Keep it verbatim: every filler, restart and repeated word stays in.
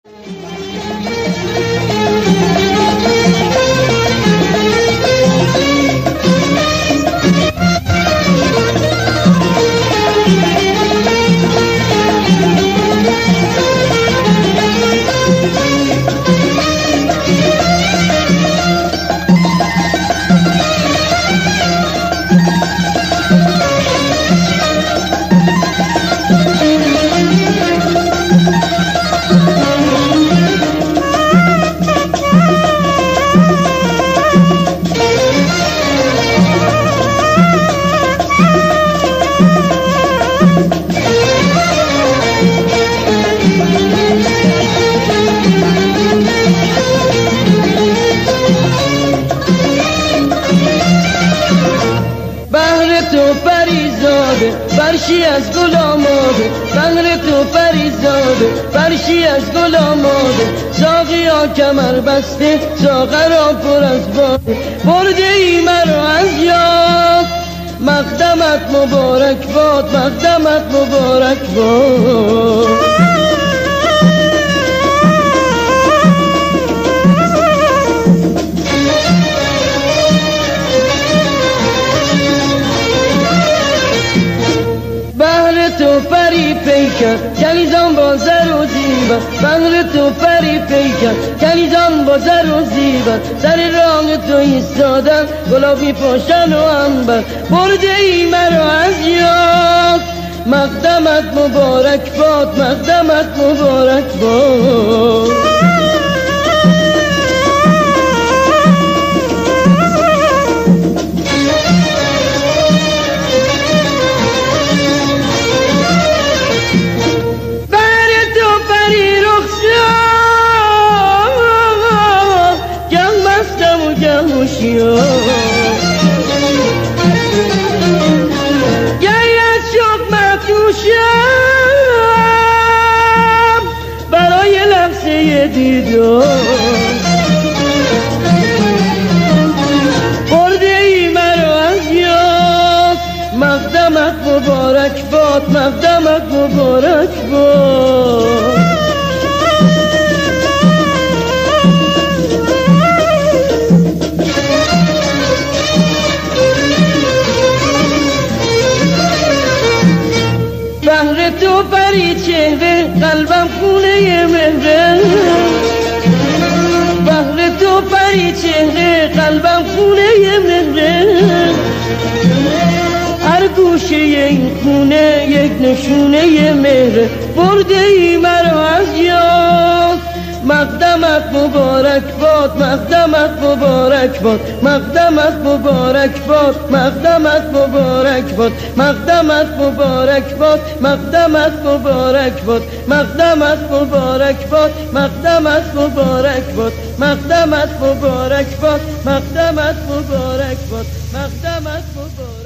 تو پریزاده فرشی از گل آماده، بهر تو پریزاده فرشی از گل آماده، ساقی ها کمر بسته ساغرها پر از باده، برده ای مرا از یاد مقدمت مبارک باد، مقدمت مبارک باد. تو پری پیکر کنیزان با زر و زیبر، بهر تو پری پیکر کنیزان با زر و زیبر، سر راه تو ایستادن گلابی پاشن و عنبر، برده ای مرا از یاد مقدمت مبارک باد، مقدمت مبارک باد. گرید شد مفروشم برای لحظه دیدار، برده ای مرا از یاد مقدمت مبارک باد، مقدمت مبارک باد. بهر تو پری چهره قلبم خونه مهره، بهر تو پری چهره قلبم خونه مهره، هر گوشه این خونه یک نشونه مهره، برده ای مرا از یاد مقدمت مبارک باد، مقدمت مبارک باد، مقدمت مبارک باد، مقدمت مبارک باد، مقدمت مبارک باد، مقدمت مبارک باد، مقدمت مبارک باد، مقدمت مبارک باد، مقدمت مبارک باد، مقدمت مبارک باد، مقدمت مبارک